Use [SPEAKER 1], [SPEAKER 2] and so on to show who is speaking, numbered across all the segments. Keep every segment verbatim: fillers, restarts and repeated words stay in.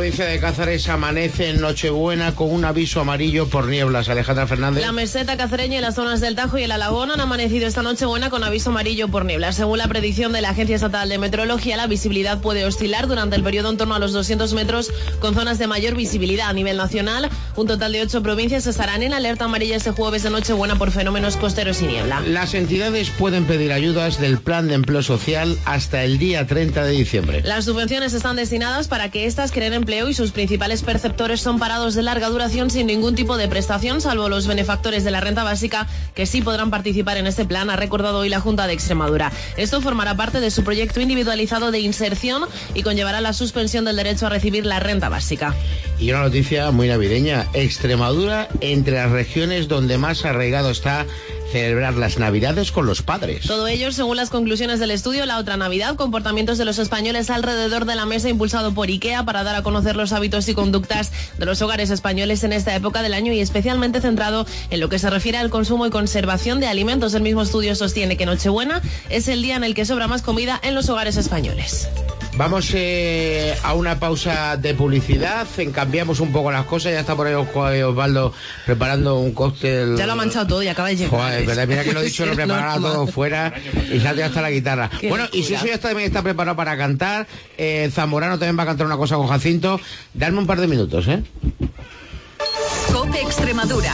[SPEAKER 1] provincia de Cáceres amanece en Nochebuena con un aviso amarillo por nieblas. Alejandra Fernández.
[SPEAKER 2] La meseta cacereña y las zonas del Tajo y el Alagón han amanecido esta Nochebuena con aviso amarillo por nieblas. Según la predicción de la Agencia Estatal de Meteorología, la visibilidad puede oscilar durante el periodo en torno a los doscientos metros, con zonas de mayor visibilidad. A nivel nacional, un total de ocho provincias estarán en alerta amarilla este jueves de Nochebuena por fenómenos costeros y niebla.
[SPEAKER 1] Las entidades pueden pedir ayudas del Plan de Empleo Social hasta el día treinta de diciembre.
[SPEAKER 2] Las subvenciones están destinadas para que éstas creen empleo y sus principales perceptores son parados de larga duración sin ningún tipo de prestación, salvo los benefactores de la renta básica, que sí podrán participar en este plan, ha recordado hoy la Junta de Extremadura. Esto formará parte de su proyecto individualizado de inserción y conllevará la suspensión del derecho a recibir la renta básica.
[SPEAKER 1] Y una noticia muy navideña: Extremadura entre las regiones donde más arraigado está celebrar las Navidades con los padres.
[SPEAKER 2] Todo ello según las conclusiones del estudio La Otra Navidad, comportamientos de los españoles alrededor de la mesa, impulsado por IKEA para dar a conocer los hábitos y conductas de los hogares españoles en esta época del año y especialmente centrado en lo que se refiere al consumo y conservación de alimentos. El mismo estudio sostiene que Nochebuena es el día en el que sobra más comida en los hogares españoles.
[SPEAKER 1] Vamos eh, a una pausa de publicidad, cambiamos un poco las cosas. Ya está por ahí Osvaldo preparando un cóctel.
[SPEAKER 2] Ya lo ha manchado todo y acaba de llegar.
[SPEAKER 1] Joder, verdad, mira que lo he dicho, lo preparará todo fuera y sale hasta la guitarra. Qué bueno, locura. Y Suso ya está, también está preparado para cantar. eh, Zamorano también va a cantar una cosa con Jacinto. Dame un par de minutos, ¿eh?
[SPEAKER 3] COPE Extremadura.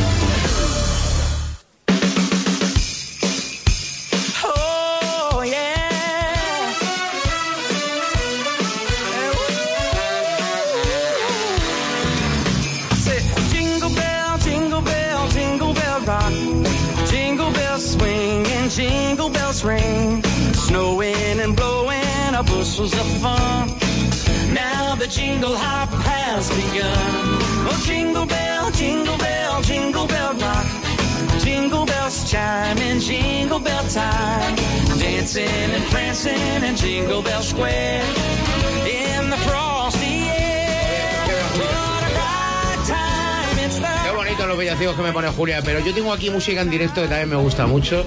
[SPEAKER 4] Jingle bells ring, snowing and blowing our bushels of fun. Now the jingle hop has begun. Oh, jingle bell, jingle bell, jingle bell rock. Jingle bells chime in jingle bell time. Dancing and prancing in Jingle Bell Square. In the frosty air. What a bright time it's the...
[SPEAKER 1] Qué bonito los villancicos que me pone Julia. Pero yo tengo aquí música en directo que también me gusta mucho.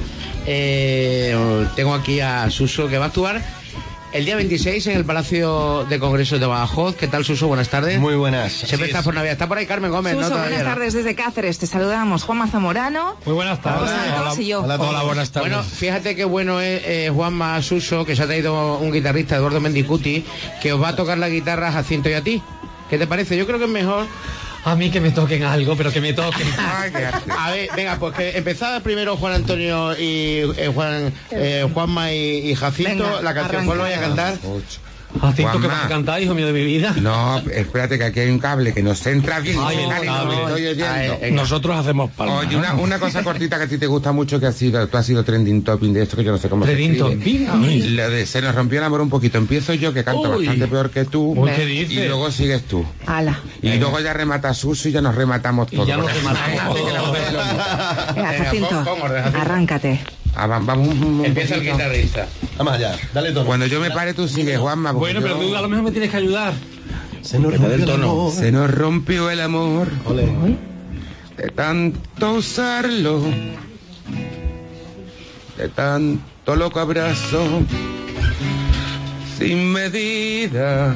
[SPEAKER 1] Eh, tengo aquí a Suso, que va a actuar el día veintiséis en el Palacio de Congresos de Badajoz. ¿Qué tal, Suso? Buenas tardes.
[SPEAKER 5] Muy buenas.
[SPEAKER 1] Siempre estás por Navidad. Está por ahí Carmen Gómez,
[SPEAKER 6] Suso,
[SPEAKER 1] ¿no?
[SPEAKER 6] buenas tardes desde Cáceres. Te saludamos Juanma Zamorano.
[SPEAKER 5] Muy buenas tardes.
[SPEAKER 6] Hola,
[SPEAKER 5] Hola,
[SPEAKER 6] y yo.
[SPEAKER 5] hola, hola, buenas tardes.
[SPEAKER 1] Bueno, fíjate qué bueno es eh, Juanma Suso, que se ha traído un guitarrista, Eduardo Mendicuti, que os va a tocar la guitarra a Jacinto y a ti. ¿Qué te parece? Yo creo que es mejor...
[SPEAKER 5] A mí que me toquen algo, pero que me toquen.
[SPEAKER 1] A ver, venga, pues que empezaba primero Juan Antonio y eh, Juan eh, Juanma y, y Jacinto.
[SPEAKER 6] Venga,
[SPEAKER 1] la canción, ¿cuál lo voy a cantar?
[SPEAKER 5] Jacinto, ¿qué vas a cantar, hijo mío de mi vida?
[SPEAKER 7] No, espérate que aquí hay un cable que nos entra bien.
[SPEAKER 5] Ay,
[SPEAKER 7] Dani,
[SPEAKER 5] no,
[SPEAKER 7] no me
[SPEAKER 5] cable.
[SPEAKER 7] estoy oyendo.
[SPEAKER 1] Ay,
[SPEAKER 5] Nosotros hacemos palmas.
[SPEAKER 7] Oye, una, una cosa cortita que a ti te gusta mucho, que ha sido, tú has sido trending topping de esto, que yo no sé cómo
[SPEAKER 5] Trending
[SPEAKER 7] se escribe.
[SPEAKER 5] topping. Ay.
[SPEAKER 7] Lo de se nos rompió el amor un poquito. Empiezo yo, que canto
[SPEAKER 5] Uy.
[SPEAKER 7] bastante peor que tú.
[SPEAKER 5] Uy, ¿qué dices?
[SPEAKER 7] Y luego sigues tú.
[SPEAKER 6] Ala.
[SPEAKER 7] Y
[SPEAKER 5] Venga.
[SPEAKER 7] luego ya remata Suso y ya nos rematamos
[SPEAKER 5] Y
[SPEAKER 7] todos.
[SPEAKER 5] ya nos
[SPEAKER 7] Porque-
[SPEAKER 5] rematamos.
[SPEAKER 7] Fíjate que nos ves los-
[SPEAKER 6] Venga,
[SPEAKER 1] Venga,
[SPEAKER 6] Jacinto,
[SPEAKER 1] pon- pon orden, Jacinto.
[SPEAKER 6] arráncate.
[SPEAKER 7] Ah, va- vamos un- un
[SPEAKER 1] Empieza el
[SPEAKER 7] poquito.
[SPEAKER 1] guitarrista.
[SPEAKER 5] Vamos allá, dale tono.
[SPEAKER 7] Cuando yo me pare, tú sigues, Juanma. porque
[SPEAKER 5] Bueno, pero
[SPEAKER 7] yo-
[SPEAKER 5] tú a lo mejor me tienes que ayudar. Se nos
[SPEAKER 1] rompió el tono.
[SPEAKER 7] Se nos rompió el amor
[SPEAKER 5] Ole.
[SPEAKER 7] de tanto usarlo, de tanto loco abrazo, sin medida,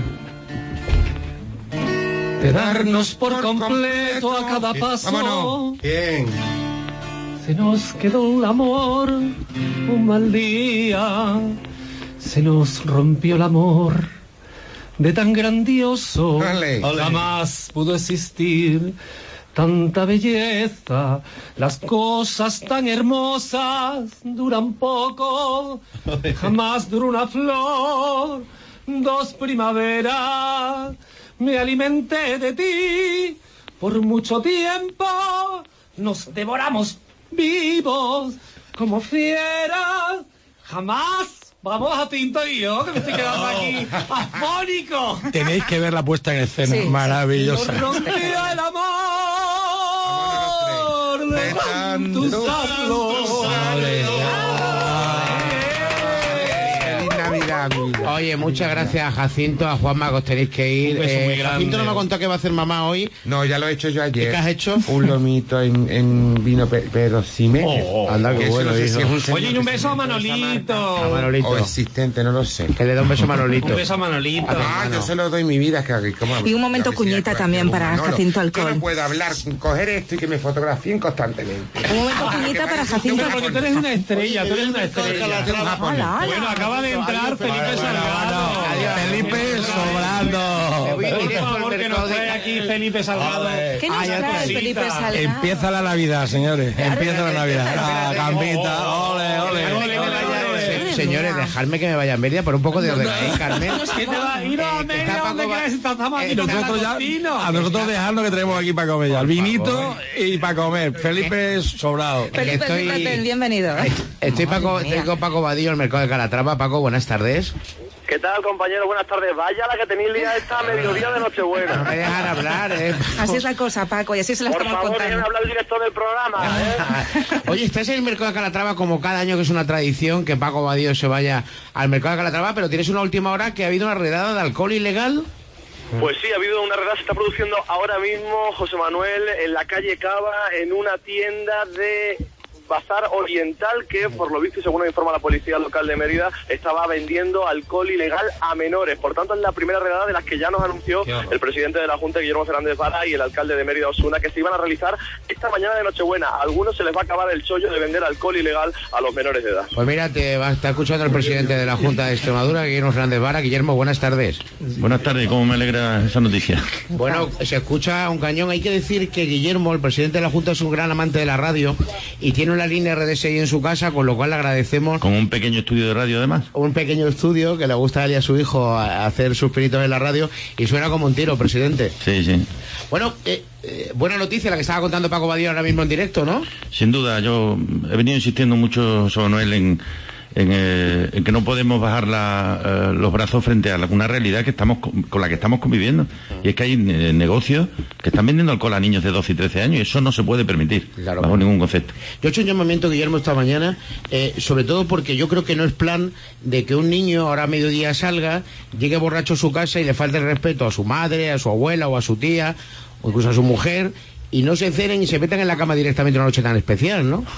[SPEAKER 5] De darnos por completo a cada paso.
[SPEAKER 7] Vámonos.
[SPEAKER 5] Bien. Se nos quedó el amor un mal día. Se nos rompió el amor de tan grandioso.
[SPEAKER 7] Ole.
[SPEAKER 5] Ole. Jamás pudo existir tanta belleza. Las cosas tan hermosas duran poco. Jamás duró una flor, dos primaveras. Me alimenté de ti por mucho tiempo. Nos devoramos vivos como fieras. Jamás. Vamos a Tinto y yo, que me estoy quedando aquí afónico.
[SPEAKER 8] Tenéis que ver la puesta en escena,
[SPEAKER 6] Sí.
[SPEAKER 8] maravillosa.
[SPEAKER 5] Nos rompió el amor de tanto usarlo.
[SPEAKER 7] Feliz Navidad. vida, mi vida.
[SPEAKER 1] Oye, muchas gracias a Jacinto, a Juanma, que os tenéis que ir.
[SPEAKER 8] Un beso muy
[SPEAKER 1] Eh,
[SPEAKER 8] grande.
[SPEAKER 1] Jacinto no me ha contado qué va a hacer mamá hoy.
[SPEAKER 7] No, ya lo he hecho yo ayer.
[SPEAKER 1] ¿Qué has hecho?
[SPEAKER 7] Un lomito en, en vino pe Pedro Ximénez.
[SPEAKER 8] Oh, oh.
[SPEAKER 1] Anda, qué
[SPEAKER 7] Que eso
[SPEAKER 1] bueno,
[SPEAKER 7] no sé
[SPEAKER 1] hijo.
[SPEAKER 7] si es un señor
[SPEAKER 8] Oye, y un
[SPEAKER 7] que
[SPEAKER 8] beso
[SPEAKER 7] se
[SPEAKER 8] a
[SPEAKER 7] inventó esa
[SPEAKER 8] Manolito.
[SPEAKER 7] marca,
[SPEAKER 1] A Manolito.
[SPEAKER 7] O existente, no lo sé.
[SPEAKER 1] Que le da un beso a Manolito.
[SPEAKER 8] Un beso a Manolito.
[SPEAKER 7] Ah, yo se lo doy mi vida. Que, ¿cómo hablo?
[SPEAKER 6] Y un momento
[SPEAKER 7] Yo que sí,
[SPEAKER 6] cuñita
[SPEAKER 7] que-
[SPEAKER 6] también
[SPEAKER 7] que
[SPEAKER 6] para
[SPEAKER 7] Manolo.
[SPEAKER 6] Jacinto
[SPEAKER 7] Yo
[SPEAKER 6] Alcohol.
[SPEAKER 7] no puedo hablar, coger esto y que me fotografíen constantemente.
[SPEAKER 6] Un momento cuñita para Jacinto.
[SPEAKER 8] Porque tú eres una estrella, tú eres una estrella.
[SPEAKER 6] Hola, hola.
[SPEAKER 8] Bueno, acaba de entrar Felipe Salgado.
[SPEAKER 1] Felipe
[SPEAKER 8] sobrando.
[SPEAKER 1] voy
[SPEAKER 8] Por
[SPEAKER 1] directo al
[SPEAKER 8] favor, que
[SPEAKER 1] mercado
[SPEAKER 8] nos
[SPEAKER 1] de
[SPEAKER 8] trae
[SPEAKER 1] Ca-
[SPEAKER 8] aquí Felipe Salgado.
[SPEAKER 6] ¿Qué nos
[SPEAKER 8] Ay,
[SPEAKER 6] trae
[SPEAKER 8] cosita.
[SPEAKER 6] Felipe Salgado?
[SPEAKER 9] Empieza la Navidad, señores. Empieza la Navidad. Ah, Campita,
[SPEAKER 8] Oh,
[SPEAKER 9] ole, ole.
[SPEAKER 8] ole, ole, ole.
[SPEAKER 1] Se- Señores, dejadme que me vaya en Mérida por un poco de orden ahí, Carmen.
[SPEAKER 8] ¿Qué te va a ir a
[SPEAKER 1] Eh, que
[SPEAKER 8] Mérida?
[SPEAKER 1] está
[SPEAKER 8] ¿Dónde
[SPEAKER 1] Paco
[SPEAKER 8] quieres?
[SPEAKER 1] Va-
[SPEAKER 8] Estamos aquí
[SPEAKER 1] eh,
[SPEAKER 8] nosotros
[SPEAKER 9] Nosotros
[SPEAKER 8] ya,
[SPEAKER 9] ya, a nosotros dejarnos que tenemos aquí para comer ya. El vinito
[SPEAKER 1] favor.
[SPEAKER 9] y para comer. Felipe sobrado.
[SPEAKER 6] Felipe,
[SPEAKER 1] estoy-
[SPEAKER 6] Felipe, bienvenido.
[SPEAKER 1] Estoy, Paco, estoy con Paco Vadillo, el mercado de Calatrava. Paco, buenas tardes.
[SPEAKER 10] ¿Qué tal, compañero? Buenas tardes. Vaya la que tenéis liada esta mediodía de
[SPEAKER 1] No
[SPEAKER 10] Nochebuena.
[SPEAKER 1] me dejan hablar, ¿eh?
[SPEAKER 6] Así es la cosa, Paco, y así se la
[SPEAKER 10] Por
[SPEAKER 6] estamos
[SPEAKER 10] favor, déjenme
[SPEAKER 6] contando.
[SPEAKER 10] hablar el director del programa, ¿eh?
[SPEAKER 1] Oye, estás en el mercado de Calatrava como cada año, que es una tradición que Paco Vadillo se vaya al mercado de Calatrava, pero tienes una última hora que ha habido una redada de alcohol ilegal.
[SPEAKER 10] Pues sí, ha habido una redada, se está produciendo ahora mismo, José Manuel, en la calle Cava, en una tienda de Bazar Oriental que, por lo visto y según nos informa la policía local de Mérida, estaba vendiendo alcohol ilegal a menores. Por tanto, es la primera redada de las que ya nos anunció el presidente de la Junta, Guillermo Fernández Vara, y el alcalde de Mérida, Osuna, que se iban a realizar esta mañana de Nochebuena. A algunos se les va a acabar el chollo de vender alcohol ilegal a los menores de edad.
[SPEAKER 1] Pues mira, te va a estar escuchando el presidente de la Junta de Extremadura, Guillermo Fernández Vara. Guillermo, buenas tardes.
[SPEAKER 11] Buenas tardes, ¿cómo me alegra esa noticia?
[SPEAKER 1] Bueno, se escucha un cañón. Hay que decir que Guillermo, el presidente de la Junta, es un gran amante de la radio y tiene una línea R D S I en su casa, con lo cual le agradecemos
[SPEAKER 11] Con un pequeño estudio de radio además.
[SPEAKER 1] un pequeño estudio que le gusta a él y a su hijo a- hacer sus pinitos en la radio, y suena como un tiro, presidente.
[SPEAKER 11] Sí, sí.
[SPEAKER 1] Bueno, eh, eh, buena noticia la que estaba contando Paco Vadillo ahora mismo en directo, ¿no?
[SPEAKER 11] Sin duda, yo he venido insistiendo mucho, José Manuel, en, en, eh, en que no podemos bajar la, eh, los brazos frente a la- una realidad que estamos con, con la que estamos conviviendo. Y es que hay eh, negocios que están vendiendo alcohol a niños de doce y trece años, y eso no se puede permitir,
[SPEAKER 1] Claro.
[SPEAKER 11] bajo ningún concepto.
[SPEAKER 1] Yo he hecho un llamamiento, Guillermo, esta mañana, eh, sobre todo porque yo creo que no es plan de que un niño ahora a mediodía salga, llegue borracho a su casa y le falte el respeto a su madre, a su abuela o a su tía, o incluso a su mujer, y no se ceren y se metan en la cama directamente una noche tan especial, ¿no?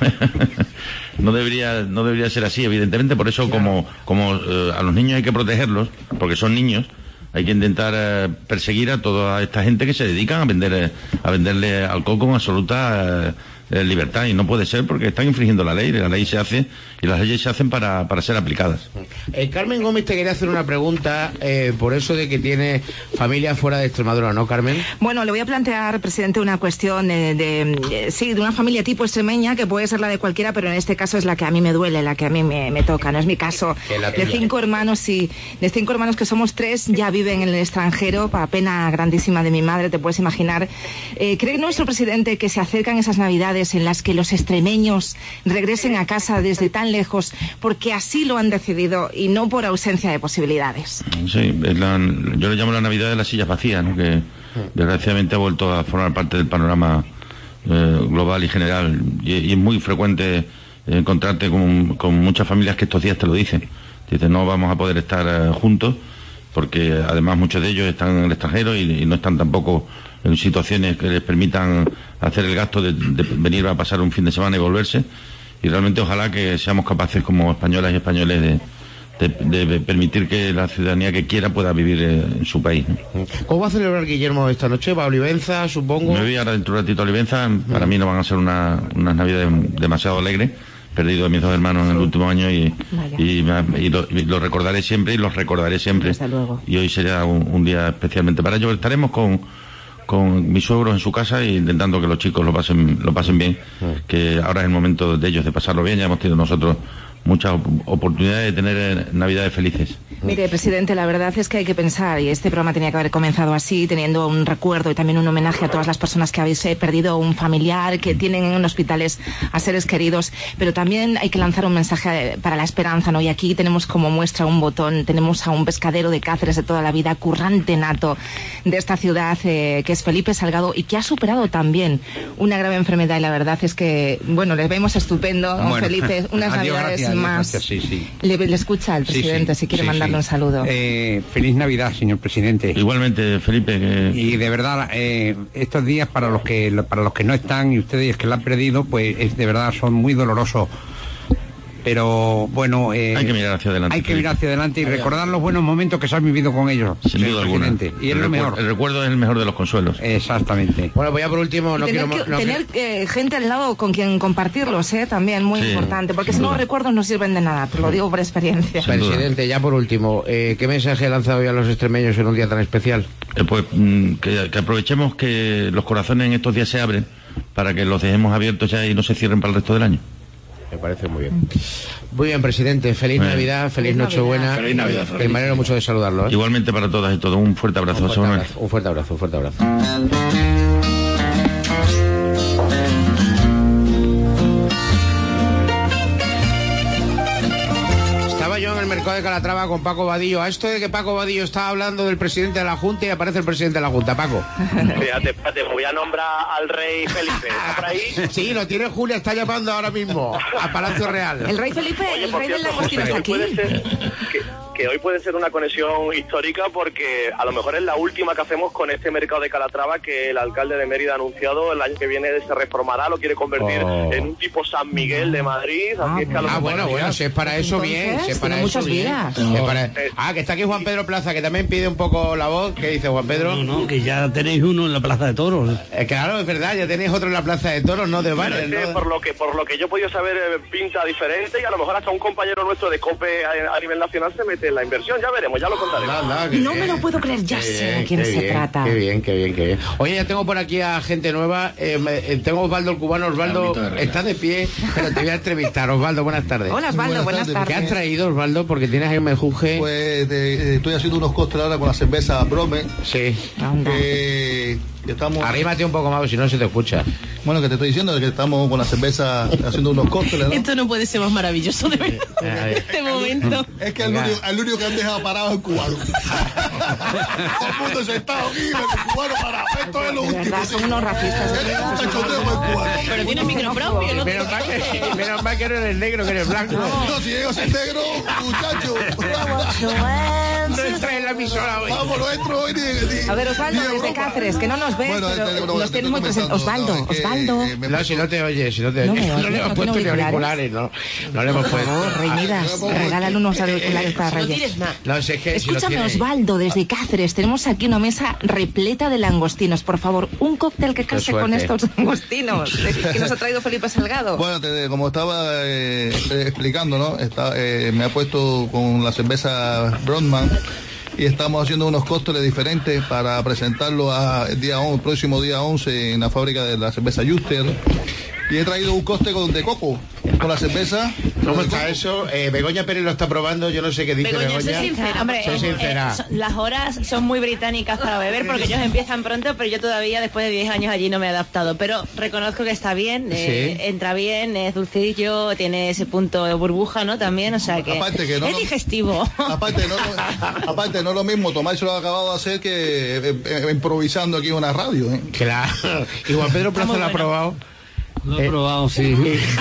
[SPEAKER 11] no debería no debería ser así, evidentemente. Por eso, como como eh, a los niños hay que protegerlos, porque son niños, hay que intentar eh, perseguir a toda esta gente que se dedican a vender eh, a venderle alcohol con absoluta eh, eh, libertad, y no puede ser, porque están infringiendo la ley. La ley se hace y las leyes se hacen para, para ser aplicadas.
[SPEAKER 1] Eh, Carmen Gómez te quería hacer una pregunta eh, por eso de que tiene familia fuera de Extremadura, ¿no, Carmen?
[SPEAKER 6] Bueno, le voy a plantear, presidente, una cuestión eh, de, eh, sí, de una familia tipo extremeña, que puede ser la de cualquiera, pero en este caso es la que a mí me duele, la que a mí me, me toca. No es mi caso.
[SPEAKER 1] Que la
[SPEAKER 6] De
[SPEAKER 1] tuya.
[SPEAKER 6] cinco hermanos, sí, de cinco hermanos que somos tres, ya viven en el extranjero, para pena grandísima de mi madre, te puedes imaginar. Eh, ¿Cree nuestro presidente que se acercan esas navidades en las que los extremeños regresen a casa desde tan lejos porque así lo han decidido y no por ausencia de posibilidades?
[SPEAKER 11] Sí, es la- yo le llamo la Navidad de las sillas vacías, ¿no? Que desgraciadamente ha vuelto a formar parte del panorama eh, global y general, y, y es muy frecuente encontrarte con, con muchas familias que estos días te lo dicen. Dicen, no vamos a poder estar eh, juntos, porque además muchos de ellos están en el extranjero y, y no están tampoco en situaciones que les permitan hacer el gasto de, de venir a pasar un fin de semana y volverse. Y realmente ojalá que seamos capaces como españolas y españoles de, de, de permitir que la ciudadanía que quiera pueda vivir eh, en su país, ¿no?
[SPEAKER 1] ¿Cómo va a celebrar Guillermo esta noche? ¿Va a Olivenza, supongo?
[SPEAKER 11] Me voy ahora dentro de un ratito a Olivenza. Para mí no van a ser una, unas navidades demasiado alegres. He perdido a mis dos hermanos en el último año y, y, me- y lo, y lo recordaré siempre y los recordaré siempre.
[SPEAKER 6] Desde luego.
[SPEAKER 11] Y hoy será un, un día especialmente para ellos. Estaremos con, con mis suegros en su casa e intentando que los chicos lo pasen, lo pasen bien, que ahora es el momento de ellos de pasarlo bien. Ya hemos tenido nosotros muchas op- oportunidades de tener eh, navidades felices.
[SPEAKER 6] Mire, presidente, la verdad es que hay que pensar, y este programa tenía que haber comenzado así, teniendo un recuerdo y también un homenaje a todas las personas que habéis eh, perdido un familiar, que tienen en hospitales a seres queridos, pero también hay que lanzar un mensaje eh, para la esperanza, ¿no? Y aquí tenemos como muestra un botón, tenemos a un pescadero de Cáceres de toda la vida, currante nato de esta ciudad, eh, que es Felipe Salgado, y que ha superado también una grave enfermedad, y la verdad es que, bueno, les vemos estupendo, don
[SPEAKER 12] Bueno,
[SPEAKER 6] Felipe, unas
[SPEAKER 12] adiós,
[SPEAKER 6] navidades
[SPEAKER 12] gracias.
[SPEAKER 6] sin más.
[SPEAKER 7] gracias, sí, sí.
[SPEAKER 6] Le, le escucha el presidente,
[SPEAKER 7] Sí, sí,
[SPEAKER 6] si quiere
[SPEAKER 7] sí,
[SPEAKER 6] mandarle
[SPEAKER 7] sí.
[SPEAKER 6] un saludo.
[SPEAKER 7] Eh, feliz Navidad, señor presidente.
[SPEAKER 11] Igualmente, Felipe. Que...
[SPEAKER 7] Y de verdad, eh, estos días para los que para los que no están y ustedes que la han perdido, pues es, de verdad son muy dolorosos. Pero bueno, eh,
[SPEAKER 11] hay que mirar hacia adelante.
[SPEAKER 7] Hay que mirar hacia adelante y recordar los buenos momentos que se han vivido con ellos.
[SPEAKER 11] Sin duda alguna.
[SPEAKER 7] Presidente. Y es
[SPEAKER 11] el
[SPEAKER 7] lo
[SPEAKER 11] recuerdo,
[SPEAKER 7] mejor.
[SPEAKER 11] El recuerdo es el mejor de los consuelos.
[SPEAKER 7] Exactamente.
[SPEAKER 1] Bueno, pues ya por último, no
[SPEAKER 6] y tener
[SPEAKER 1] quiero...
[SPEAKER 6] que-
[SPEAKER 1] no
[SPEAKER 6] tener
[SPEAKER 1] quiero-
[SPEAKER 6] eh, gente al lado con quien compartirlos, ¿eh? También muy
[SPEAKER 11] Sí,
[SPEAKER 6] importante, porque si
[SPEAKER 11] sin
[SPEAKER 6] no,
[SPEAKER 11] duda.
[SPEAKER 6] los recuerdos no sirven de nada, te lo digo por experiencia.
[SPEAKER 1] Presidente, ya por último, eh, ¿qué mensaje ha lanzado hoy a los extremeños en un día tan especial?
[SPEAKER 11] Eh, pues mm, que, que aprovechemos que los corazones en estos días se abren para que los dejemos abiertos ya y no se cierren para el resto del año.
[SPEAKER 1] Me parece muy bien. Muy bien, presidente. Feliz
[SPEAKER 11] Bueno.
[SPEAKER 1] Navidad, feliz,
[SPEAKER 6] Feliz
[SPEAKER 1] Nochebuena.
[SPEAKER 11] Feliz Navidad,
[SPEAKER 1] Que me alegro mucho de saludarlo. ¿eh?
[SPEAKER 11] Igualmente para todas y todos. Un fuerte abrazo,
[SPEAKER 1] Un
[SPEAKER 11] José
[SPEAKER 1] fuerte
[SPEAKER 11] Manuel.
[SPEAKER 1] abrazo, un fuerte abrazo, un fuerte abrazo. Estaba yo en el mercado de Calatrava con Paco Vadillo. A esto de que Paco Vadillo estaba hablando del presidente de la Junta y aparece el presidente de la Junta. Paco.
[SPEAKER 10] Fíjate, espérate, me voy a nombrar al rey Felipe. ¿Está por ahí?
[SPEAKER 1] Sí, lo tiene Julia, está llamando ahora mismo a Palacio Real.
[SPEAKER 6] El rey Felipe,
[SPEAKER 10] Oye,
[SPEAKER 6] el
[SPEAKER 10] por
[SPEAKER 6] rey del
[SPEAKER 10] cierto,
[SPEAKER 6] langostino
[SPEAKER 10] José,
[SPEAKER 6] está
[SPEAKER 10] que hoy
[SPEAKER 6] aquí.
[SPEAKER 10] puede ser- que, que hoy puede ser una conexión histórica porque a lo mejor es la última que hacemos con este mercado de Calatrava que el alcalde de Mérida ha anunciado. El año que viene se reformará, lo quiere convertir
[SPEAKER 1] Oh.
[SPEAKER 10] en un tipo San Miguel de Madrid. Así es que a lo
[SPEAKER 1] Ah,
[SPEAKER 10] mejor-
[SPEAKER 1] bueno, bueno, si es para eso bien,
[SPEAKER 6] Entonces,
[SPEAKER 1] si es para
[SPEAKER 6] tiene
[SPEAKER 1] eso
[SPEAKER 6] muchas
[SPEAKER 1] bien.
[SPEAKER 6] vidas.
[SPEAKER 1] Si es para- Ah, que está aquí Juan Pedro Plaza, que también pide un poco la voz. ¿Qué dice Juan Pedro?
[SPEAKER 8] No, no, que ya tenéis uno en la Plaza de Toros.
[SPEAKER 1] Eh, claro, es verdad, ya tenéis otro en la Plaza de Toros, no de
[SPEAKER 10] Bueno,
[SPEAKER 1] bares,
[SPEAKER 10] este,
[SPEAKER 1] ¿no?
[SPEAKER 10] por lo que por lo que yo he podido saber eh, pinta diferente y a lo mejor hasta un compañero nuestro de COPE a, a nivel nacional se mete en la inversión. Ya veremos, ya lo contaremos.
[SPEAKER 1] Anda, qué
[SPEAKER 6] No
[SPEAKER 1] bien.
[SPEAKER 6] me lo puedo creer, ya
[SPEAKER 1] Qué
[SPEAKER 6] sé
[SPEAKER 1] bien,
[SPEAKER 6] de quién
[SPEAKER 1] qué
[SPEAKER 6] se
[SPEAKER 1] bien,
[SPEAKER 6] trata.
[SPEAKER 1] Qué bien, qué bien, qué bien. Oye, ya tengo por aquí a gente nueva. Eh, me- eh, tengo a Osvaldo el cubano. Osvaldo está de pie, pero te voy a entrevistar. Osvaldo, buenas tardes.
[SPEAKER 6] Hola Osvaldo, buenas
[SPEAKER 1] ¿Qué
[SPEAKER 6] tardes.
[SPEAKER 1] has traído, Osvaldo? Porque tienes ahí un menjuje.
[SPEAKER 12] Pues te- estoy haciendo unos cócteles ahora con la cerveza Brome.
[SPEAKER 1] Sí.
[SPEAKER 6] Anda.
[SPEAKER 12] Eh, que estamos,
[SPEAKER 1] Arrímate un poco más, si no se te escucha.
[SPEAKER 12] bueno, que te estoy diciendo que estamos con la cerveza haciendo unos cócteles, ¿no?
[SPEAKER 2] Esto no puede ser más maravilloso de verdad. En este momento.
[SPEAKER 12] Es que el
[SPEAKER 1] Venga.
[SPEAKER 12] único, el único que han dejado parado es el cubano. Todo el mundo sentado aquí, el cubano parado. Esto es lo
[SPEAKER 6] De
[SPEAKER 12] último.
[SPEAKER 6] verdad, son unos racistas.
[SPEAKER 12] Es un cachondeo con el cubano.
[SPEAKER 2] Pero tiene micro propio, ¿no?
[SPEAKER 1] Menos mal, que, menos mal que no eres negro, que eres blanco.
[SPEAKER 12] No, si ellos son negros, muchachos.
[SPEAKER 1] No entras en la emisora hoy.
[SPEAKER 12] Vamos, no entro hoy ni, ni-
[SPEAKER 6] A ver, Osvaldo,
[SPEAKER 12] ni en
[SPEAKER 6] desde
[SPEAKER 12] Europa.
[SPEAKER 6] Cáceres, que no nos ves,
[SPEAKER 12] Bueno,
[SPEAKER 6] pero
[SPEAKER 12] este, bueno,
[SPEAKER 6] nos
[SPEAKER 12] te
[SPEAKER 6] tienes muy
[SPEAKER 12] estoy
[SPEAKER 6] presentes.
[SPEAKER 12] comentando,
[SPEAKER 6] Osvaldo,
[SPEAKER 12] no, es que,
[SPEAKER 6] Osvaldo.
[SPEAKER 12] eh, me-
[SPEAKER 1] No, si no te oyes, si no te
[SPEAKER 6] No
[SPEAKER 1] oyes.
[SPEAKER 6] me
[SPEAKER 1] No,
[SPEAKER 6] oyes,
[SPEAKER 1] le
[SPEAKER 6] no
[SPEAKER 1] hemos
[SPEAKER 6] tiene
[SPEAKER 1] puesto ni
[SPEAKER 6] auriculares.
[SPEAKER 1] auriculares, no. No le hemos
[SPEAKER 6] Por
[SPEAKER 1] puesto.
[SPEAKER 6] favor, Rey Midas, regálale unos auriculares para
[SPEAKER 2] No
[SPEAKER 6] Reyes.
[SPEAKER 2] tienes nada.
[SPEAKER 1] No, si es que si lo
[SPEAKER 6] Escúchame,
[SPEAKER 1] tiene-
[SPEAKER 6] Osvaldo, desde Cáceres tenemos aquí una mesa repleta de langostinos. Por favor, un cóctel que case con
[SPEAKER 1] suerte.
[SPEAKER 6] estos langostinos que nos ha traído Felipe Salgado.
[SPEAKER 12] Bueno, te- como estaba eh, eh, explicando, ¿no? Está, eh, me ha puesto con la cerveza Broadman y estamos haciendo unos cócteles diferentes para presentarlo a el día on- próximo día once en la fábrica de la cerveza Juster. Y he traído un cóctel con de coco, con la cerveza.
[SPEAKER 1] ¿Cómo
[SPEAKER 12] con de
[SPEAKER 1] está
[SPEAKER 12] coco.
[SPEAKER 1] eso? Eh, Begoña Pérez lo está probando, yo no sé qué dice
[SPEAKER 2] Begoña,
[SPEAKER 1] Begoña.
[SPEAKER 2] sé sincera.
[SPEAKER 13] Hombre,
[SPEAKER 1] Soy
[SPEAKER 13] eh,
[SPEAKER 1] sincera.
[SPEAKER 13] eh, son- las horas son muy británicas para beber porque ellos empiezan pronto, pero yo todavía después de diez años allí no me he adaptado. Pero reconozco que está bien, eh,
[SPEAKER 1] Sí.
[SPEAKER 13] entra bien, es dulcillo, tiene ese punto de burbuja, ¿no? También, o sea que,
[SPEAKER 12] Aparte que no
[SPEAKER 13] es
[SPEAKER 12] lo-
[SPEAKER 13] digestivo.
[SPEAKER 12] Aparte no, lo- aparte, no es lo mismo tomarse lo acabado de hacer que eh, eh, improvisando aquí en una radio. ¿eh?
[SPEAKER 1] Claro. Y Juan Pedro Plaza
[SPEAKER 13] muy
[SPEAKER 1] lo ha
[SPEAKER 13] bueno.
[SPEAKER 1] probado.
[SPEAKER 8] Lo he probado, sí.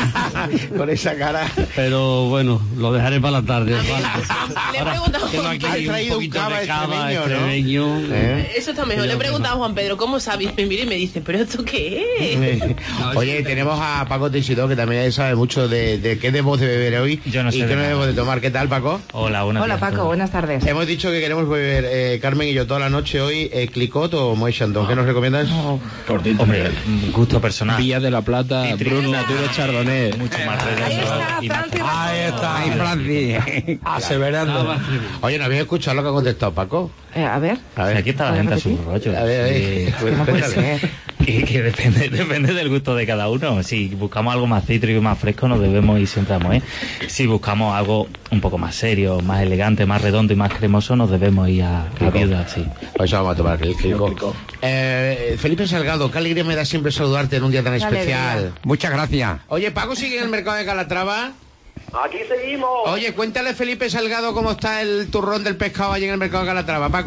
[SPEAKER 1] Con esa cara.
[SPEAKER 8] Pero bueno, lo dejaré para la tarde. Osvaldo.
[SPEAKER 2] Le he preguntado a
[SPEAKER 8] Tengo
[SPEAKER 2] Juan
[SPEAKER 8] aquí
[SPEAKER 1] Has
[SPEAKER 2] Pedro.
[SPEAKER 8] un
[SPEAKER 1] traído un
[SPEAKER 8] poquito
[SPEAKER 1] cava
[SPEAKER 8] de cava
[SPEAKER 1] extremeño, ¿no?
[SPEAKER 8] extremeño.
[SPEAKER 1] ¿Eh?
[SPEAKER 2] Eso está mejor. Le he preguntado a Juan Pedro, ¿cómo sabes? Me mira y me dice, ¿pero esto qué es?
[SPEAKER 1] Oye, tenemos a Paco Teixidó, que también sabe mucho de, de qué debemos de beber hoy
[SPEAKER 14] Yo no sé
[SPEAKER 1] y
[SPEAKER 14] de
[SPEAKER 1] qué no
[SPEAKER 14] nada.
[SPEAKER 1] debemos de tomar. ¿Qué tal, Paco?
[SPEAKER 14] Hola, buenas
[SPEAKER 6] Hola
[SPEAKER 14] tardes.
[SPEAKER 6] Paco, buenas tardes.
[SPEAKER 1] Hemos dicho que queremos beber, eh, Carmen y yo, toda la noche hoy, eh, Clicot o Moët Chandon. ¿Qué nos recomiendas?
[SPEAKER 14] Hombre, gusto personal.
[SPEAKER 15] Villa de la Plata, Brut Nature Chardonnay.
[SPEAKER 14] Mucho más
[SPEAKER 6] Ahí
[SPEAKER 14] redondo.
[SPEAKER 6] está,
[SPEAKER 14] y más-
[SPEAKER 6] Francia.
[SPEAKER 9] Ahí está, ahí Francis. Aseverando.
[SPEAKER 1] Oye, ¿no habéis escuchado lo que ha contestado Paco?
[SPEAKER 6] Eh, a ver.
[SPEAKER 1] A ver.
[SPEAKER 14] Aquí está la
[SPEAKER 6] ¿Puedes
[SPEAKER 14] gente a sus
[SPEAKER 6] repetir?
[SPEAKER 14] rollos.
[SPEAKER 1] A ver, a ver.
[SPEAKER 14] Eh,
[SPEAKER 1] Pues,
[SPEAKER 6] No puede
[SPEAKER 1] cuéntale.
[SPEAKER 6] ser.
[SPEAKER 14] que, que depende, depende del gusto de cada uno. Si buscamos algo más cítrico y más fresco, nos debemos ir siempre a Moët. Si buscamos algo un poco más serio, más elegante, más redondo y más cremoso, nos debemos ir a, a Viuda, sí.
[SPEAKER 1] Pues vamos a tomar el Clicot. Eh, Felipe Salgado, qué alegría me da siempre saludarte en un día tan
[SPEAKER 6] Qué
[SPEAKER 1] especial.
[SPEAKER 6] alegría.
[SPEAKER 7] Muchas gracias.
[SPEAKER 1] Oye, Paco sigue en el mercado de Calatrava.
[SPEAKER 10] Aquí seguimos.
[SPEAKER 1] Oye, cuéntale, Felipe Salgado, cómo está el turrón del pescado allí en el mercado de Calatrava, Paco.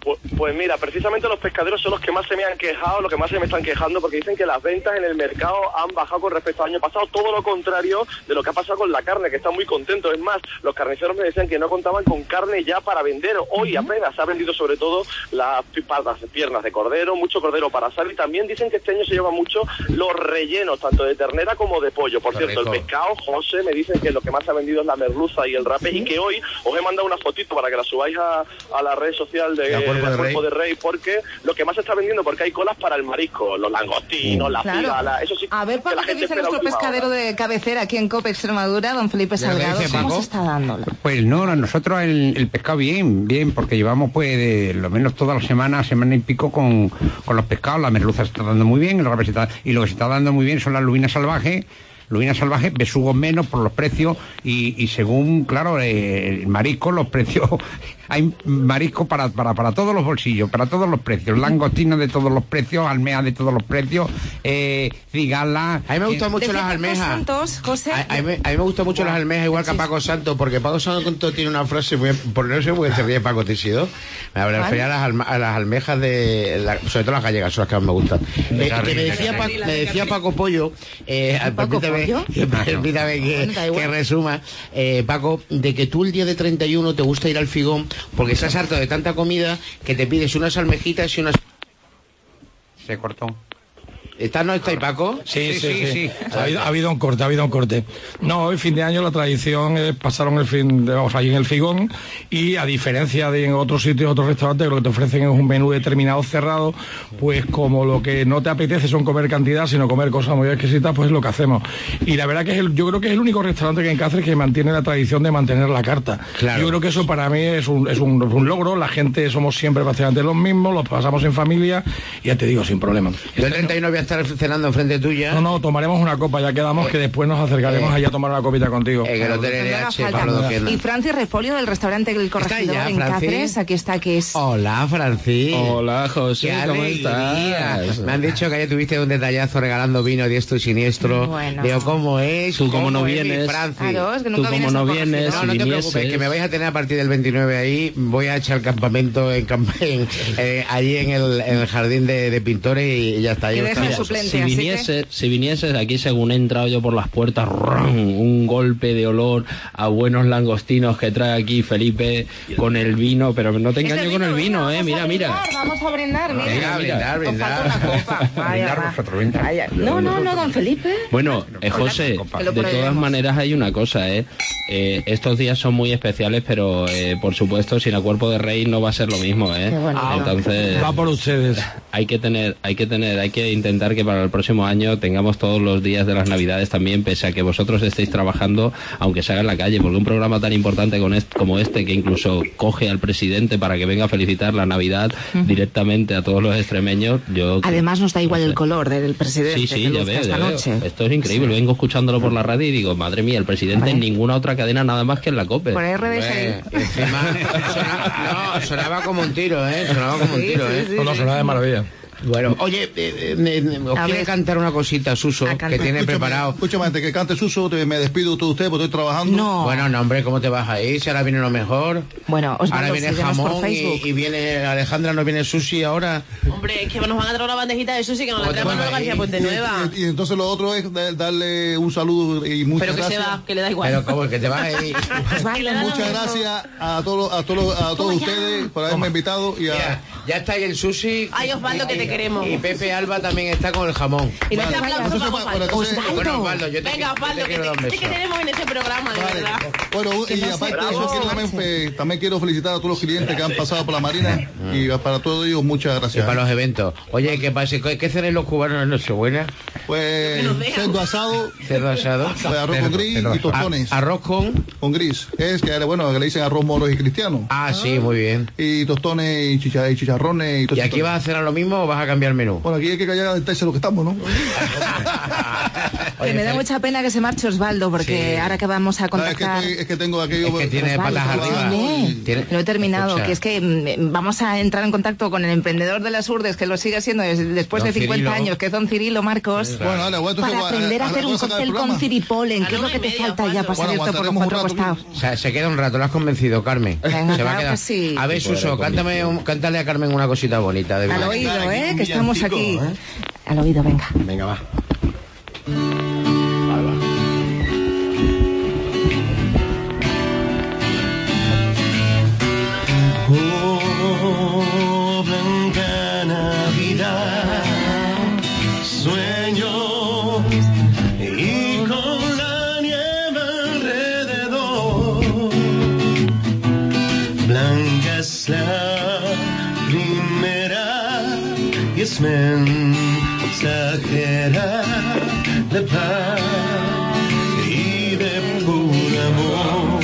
[SPEAKER 10] Pues, pues mira, precisamente los pescaderos son los que más se me han quejado, los que más se me están quejando, porque dicen que las ventas en el mercado han bajado con respecto al año pasado, todo lo contrario de lo que ha pasado con la carne, que están muy contentos. Es más, los carniceros me decían que no contaban con carne ya para vender. Hoy apenas se ha vendido sobre todo las piernas de cordero, mucho cordero para asar, y también dicen que este año se llevan mucho los rellenos, tanto de ternera como de pollo. Por cierto, el pescado, José, me dicen que lo que más se ha vendido es la merluza y el rape, y que hoy os he mandado una fotito para que la subáis a, a la red social de
[SPEAKER 1] La Cuerpo de,
[SPEAKER 10] Cuerpo
[SPEAKER 1] Rey.
[SPEAKER 10] de Rey, porque lo que más se está vendiendo, porque hay colas para el marisco, los langostinos, la
[SPEAKER 6] Claro.
[SPEAKER 10] cigala, eso sí.
[SPEAKER 6] A ver,
[SPEAKER 10] que
[SPEAKER 6] Paco,
[SPEAKER 10] la
[SPEAKER 6] ¿qué
[SPEAKER 10] gente
[SPEAKER 6] dice
[SPEAKER 10] espera
[SPEAKER 6] nuestro
[SPEAKER 10] última
[SPEAKER 6] pescadero
[SPEAKER 10] hora.
[SPEAKER 6] de cabecera aquí en COPE Extremadura, don Felipe Salgado? ¿Cómo se está dando?
[SPEAKER 7] Pues no, no, nosotros el, el pescado bien, bien, porque llevamos pues de, lo menos toda la semana, semana y pico con, con los pescados. La merluza se está dando muy bien, y lo que se está, y lo que se está dando muy bien son las lubinas salvajes, lubinas salvajes, besugos menos por los precios, y, y según, claro, eh, el marisco, los precios, hay marisco para, para, para todos los bolsillos, para todos los precios, langostinos de todos los precios, almejas de todos los precios, eh, cigalas.
[SPEAKER 1] A mí me gustan mucho
[SPEAKER 6] Decía
[SPEAKER 1] las
[SPEAKER 6] Paco
[SPEAKER 1] almejas.
[SPEAKER 6] Santos, José.
[SPEAKER 1] A, a mí, me- a mí me gustan mucho las almejas, igual que a Paco Santos, porque Paco Santos tiene una frase muy... Por no sé por qué se ríe Paco Tesido. Me refería a las, alma- a las almejas de... la- sobre todo las gallegas, son las que más me gustan. Eh, que me decía, Pa- me decía Paco Pollo, eh, permítame,
[SPEAKER 6] Pollo?
[SPEAKER 1] permítame que,
[SPEAKER 6] Bueno, da igual.
[SPEAKER 1] que resuma, eh, Paco, de que tú el día de treinta y uno te gusta ir al Figón, porque estás harto de tanta comida que te pides unas almejitas y unas...
[SPEAKER 7] Se cortó.
[SPEAKER 1] ¿Estás, no está ahí, Paco?
[SPEAKER 9] Sí, sí, sí. sí. Ha, habido, ha habido un corte, ha habido un corte. No, hoy fin de año la tradición es pasaron el fin de, o sea, allí en el Figón, y a diferencia de en otros sitios, otros restaurantes, que lo que te ofrecen es un menú determinado cerrado, pues como lo que no te apetece son comer cantidad, sino comer cosas muy exquisitas, pues es lo que hacemos. Y la verdad que es el, yo creo que es el único restaurante que en Cáceres que mantiene la tradición de mantener la carta.
[SPEAKER 1] Claro.
[SPEAKER 9] Yo creo que eso para mí es un, es un, un logro, la gente somos siempre prácticamente los mismos, los pasamos en familia, y ya te digo, sin problema.
[SPEAKER 1] Yo el treinta y uno voy a estar cenando enfrente tuya.
[SPEAKER 9] No, no, tomaremos una copa, ya quedamos que después nos acercaremos
[SPEAKER 1] eh,
[SPEAKER 9] allá a tomar una copita contigo.
[SPEAKER 1] En el Hotel
[SPEAKER 6] No
[SPEAKER 1] N
[SPEAKER 6] haga
[SPEAKER 1] H,
[SPEAKER 6] falta.
[SPEAKER 1] Pablo Doquena.
[SPEAKER 6] Y Francis Refolio del restaurante El Corregidor
[SPEAKER 1] ya,
[SPEAKER 6] en
[SPEAKER 1] Francis?
[SPEAKER 6] Cáceres, aquí está, que es...
[SPEAKER 1] Hola, Francis.
[SPEAKER 15] Hola, José,
[SPEAKER 1] Qué
[SPEAKER 15] ¿cómo
[SPEAKER 1] alegría.
[SPEAKER 15] estás?
[SPEAKER 1] Me han dicho que ayer tuviste un detallazo regalando vino diestro y siniestro.
[SPEAKER 6] Bueno.
[SPEAKER 1] Digo, ¿cómo es?
[SPEAKER 15] Tú cómo no
[SPEAKER 1] es mi
[SPEAKER 15] vienes.
[SPEAKER 1] Francis?
[SPEAKER 6] Claro, es que
[SPEAKER 15] Tú
[SPEAKER 6] nunca
[SPEAKER 15] como
[SPEAKER 6] vienes
[SPEAKER 15] no
[SPEAKER 6] al
[SPEAKER 15] vienes,
[SPEAKER 6] Corregidor.
[SPEAKER 1] No,
[SPEAKER 15] si
[SPEAKER 1] no te
[SPEAKER 15] vinieses-
[SPEAKER 1] preocupes, que me vais a tener a partir del veintinueve ahí. Voy a echar campamento en, camp- en, eh, allí en el, en el jardín de, de pintores y ya está. Ahí
[SPEAKER 6] Que
[SPEAKER 1] está.
[SPEAKER 6] deja suplente,
[SPEAKER 15] Si
[SPEAKER 6] así que-
[SPEAKER 15] vinieses, si vinieses aquí, según he entrado yo por las puertas, ¡rum! Un golpe de olor a buenos langostinos que trae aquí Felipe con el vino, pero no te engaño con el vino, eh, mira, mira.
[SPEAKER 6] Vamos a brindar, mira.
[SPEAKER 1] Venga, brindar,
[SPEAKER 6] Os falta
[SPEAKER 1] brindar.
[SPEAKER 6] una copa. Vaya,
[SPEAKER 7] Brindar
[SPEAKER 6] va.
[SPEAKER 7] vosotros, brindar.
[SPEAKER 6] Vaya. No, no, no, don Felipe.
[SPEAKER 15] Bueno, eh, José,
[SPEAKER 6] Que lo
[SPEAKER 15] de todas
[SPEAKER 6] prohibimos.
[SPEAKER 15] maneras hay una cosa, ¿eh? Eh, estos días son muy especiales, pero eh, por supuesto sin el Cuerpo de Rey no va a ser lo mismo, ¿eh?
[SPEAKER 6] Qué bonito.
[SPEAKER 15] Entonces
[SPEAKER 9] Va por ustedes.
[SPEAKER 15] hay que tener, hay que tener, hay que intentar que para el próximo año tengamos todos los días de las Navidades también, pese a que vosotros estéis trabajando, aunque se haga en la calle, porque un programa tan importante con este- como este, que incluso coge al presidente para que venga a felicitar la Navidad directamente a todos los extremeños, yo
[SPEAKER 6] Además nos da igual
[SPEAKER 15] no sé.
[SPEAKER 6] el color del presidente
[SPEAKER 15] Sí, sí,
[SPEAKER 6] que
[SPEAKER 15] ya
[SPEAKER 6] luzca
[SPEAKER 15] veo,
[SPEAKER 6] esta
[SPEAKER 15] ya veo.
[SPEAKER 6] noche.
[SPEAKER 15] Esto es increíble. Vengo escuchándolo por la radio y digo, madre mía, el presidente en ninguna otra cadena nada más que en la COPE.
[SPEAKER 6] Por R D S.
[SPEAKER 1] Eh, encima, sonaba, no, sonaba como un tiro, ¿eh? Sonaba como un
[SPEAKER 6] Sí,
[SPEAKER 1] tiro,
[SPEAKER 6] sí,
[SPEAKER 1] ¿eh?
[SPEAKER 6] sí,
[SPEAKER 9] No, no, suena de maravilla.
[SPEAKER 1] Bueno, oye, eh, eh, eh, os
[SPEAKER 6] A
[SPEAKER 1] quiere
[SPEAKER 6] ver.
[SPEAKER 1] cantar una cosita, Suso,
[SPEAKER 6] A
[SPEAKER 1] que
[SPEAKER 6] cantar.
[SPEAKER 1] tiene
[SPEAKER 12] Escúchame,
[SPEAKER 1] preparado.
[SPEAKER 12] Escúchame, antes que cante Suso, te- me despido de usted porque estoy trabajando.
[SPEAKER 6] No.
[SPEAKER 1] Bueno, no, hombre, ¿cómo te vas a ir? Si ahora viene lo mejor.
[SPEAKER 6] Bueno, os
[SPEAKER 1] Ahora
[SPEAKER 6] mando
[SPEAKER 1] viene
[SPEAKER 6] síguenos por
[SPEAKER 1] jamón
[SPEAKER 6] Facebook.
[SPEAKER 1] y, y viene Alejandra, no viene Susi ahora.
[SPEAKER 2] Hombre, es que nos van a traer una bandejita de sushi que nos la
[SPEAKER 1] ¿Cómo te
[SPEAKER 2] trae
[SPEAKER 1] vas
[SPEAKER 2] Manuel
[SPEAKER 1] a ir?
[SPEAKER 2] García Puente Nueva.
[SPEAKER 12] Y, y entonces lo otro es da- darle un saludo y muchas
[SPEAKER 2] Pero que se
[SPEAKER 12] gracias.
[SPEAKER 2] va, que le da igual.
[SPEAKER 1] Pero ¿cómo es que te vas a ir?
[SPEAKER 6] Pues vaya,
[SPEAKER 12] Muchas gracias a todos a todos a todos ustedes por haberme invitado y a
[SPEAKER 1] Ya, ya está ahí el Susi.
[SPEAKER 2] Ay, Osvaldo, que te queremos.
[SPEAKER 1] Y Pepe Alba también está con el jamón.
[SPEAKER 2] Y no
[SPEAKER 12] Vale.
[SPEAKER 2] te aplauso
[SPEAKER 12] Entonces,
[SPEAKER 2] para
[SPEAKER 12] bueno,
[SPEAKER 2] Osvaldo.
[SPEAKER 12] entonces-
[SPEAKER 1] Bueno, Osvaldo, yo te,
[SPEAKER 2] Venga,
[SPEAKER 1] yo
[SPEAKER 2] Osvaldo,
[SPEAKER 1] te
[SPEAKER 2] que
[SPEAKER 1] quiero dar un
[SPEAKER 2] te,
[SPEAKER 1] beso.
[SPEAKER 2] que tenemos en este programa, de
[SPEAKER 12] Vale.
[SPEAKER 2] verdad.
[SPEAKER 12] Bueno, y aparte de eso, quiero también, eh, también quiero felicitar a todos los clientes que han pasado por la Marina y para todos ellos muchas
[SPEAKER 1] Y
[SPEAKER 12] gracias.
[SPEAKER 1] para los eventos. Oye, ¿qué pasa? ¿Qué, qué cenan los cubanos en Nochebuena?
[SPEAKER 12] Pues cerdo asado,
[SPEAKER 1] Cerdo asado.
[SPEAKER 12] pues, arroz con gris y tostones.
[SPEAKER 1] A- arroz con.
[SPEAKER 12] Con gris. Es que bueno, que le dicen arroz moros y cristianos.
[SPEAKER 1] Ah, sí, muy bien.
[SPEAKER 12] Y tostones y, chicha- y chicharrones y todo
[SPEAKER 1] ¿Y
[SPEAKER 12] eso.
[SPEAKER 1] aquí vas a cenar lo mismo o vas a cambiar menú?
[SPEAKER 12] Bueno, aquí hay que callar el tercio de lo que estamos, ¿no?
[SPEAKER 6] Que me da mucha pena que se marche Osvaldo, porque
[SPEAKER 1] Sí.
[SPEAKER 6] ahora que vamos a
[SPEAKER 12] No, es, que
[SPEAKER 6] contactar...
[SPEAKER 12] estoy- es que tengo aquello.
[SPEAKER 1] Es que tiene
[SPEAKER 6] Osvaldo,
[SPEAKER 1] patas arriba.
[SPEAKER 6] perdóname.
[SPEAKER 1] Tiene-
[SPEAKER 6] No he terminado,
[SPEAKER 1] Escucha.
[SPEAKER 6] que es que mm, vamos a entrar en contacto con el emprendedor de las Urdes, que lo sigue siendo des- después
[SPEAKER 1] Don
[SPEAKER 6] de cincuenta
[SPEAKER 1] Cirilo.
[SPEAKER 6] años, que es don Cirilo Marcos,
[SPEAKER 12] Bueno, vale, bueno, entonces,
[SPEAKER 6] para
[SPEAKER 12] bueno,
[SPEAKER 6] aprender a
[SPEAKER 12] ahora
[SPEAKER 6] hacer un
[SPEAKER 12] puedo sacar el
[SPEAKER 6] cóctel con
[SPEAKER 12] programa.
[SPEAKER 6] ciripolen,
[SPEAKER 13] A
[SPEAKER 6] que es
[SPEAKER 13] la
[SPEAKER 6] lo que
[SPEAKER 13] una y
[SPEAKER 6] te
[SPEAKER 13] media,
[SPEAKER 6] falta ya para
[SPEAKER 12] Bueno,
[SPEAKER 6] salir esto por los
[SPEAKER 12] aguantaremos un
[SPEAKER 6] cuatro
[SPEAKER 12] rato aquí.
[SPEAKER 6] costados.
[SPEAKER 1] O sea, se queda un rato, lo has convencido, Carmen.
[SPEAKER 6] Venga,
[SPEAKER 1] se va a
[SPEAKER 6] claro
[SPEAKER 1] quedar.
[SPEAKER 6] que sí.
[SPEAKER 1] A ver, Suso, cántame un- cántale a Carmen una cosita bonita. De
[SPEAKER 6] Al
[SPEAKER 1] verdad.
[SPEAKER 6] oído,
[SPEAKER 16] aquí
[SPEAKER 6] ¿eh?
[SPEAKER 16] un
[SPEAKER 6] Que estamos
[SPEAKER 16] villancico,
[SPEAKER 6] aquí.
[SPEAKER 16] ¿eh?
[SPEAKER 6] Al oído, venga.
[SPEAKER 16] Venga, va. Oh, blanca Navidad, sueños y con la nieve alrededor. Blanca es la primera y es mensajera de paz y de puro amor.